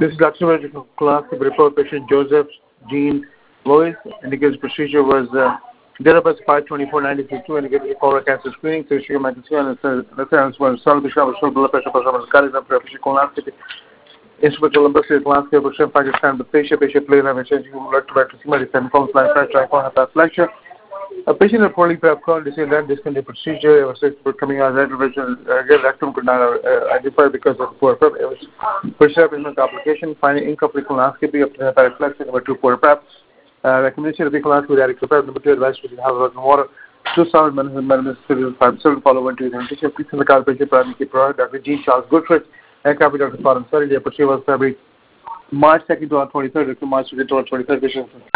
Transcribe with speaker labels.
Speaker 1: This is Dr. Surgical class. The report patient Joseph Jean Lois indicates procedure was date of birth 5/24/1962 indicated colorectal cancer screening, tissue magnesia, and the one solid blood pressure, colonoscopy, instrumental lumbar landscape, Pakistan, the patient plain have changing blood to fracture. A patient reportedly perhaps called to say that discontinued procedure. It was coming out red vision. Rectum could not identify because of poor prep. It was prescribed complication, finding incomplete colonoscopy up to hepatic flexion. Number 2, poor prep. Recommendation of the colonoscopy with adequate prep. Number 2, advice to have water. 2 solid medicine, 5/7 follow 1 2 identification. Please send the card patient primary product. Dr. G. Charles Goodrich and copy Dr. Farhan Sari. Their procedure was February March 2nd to 23rd. March 2nd to 23rd.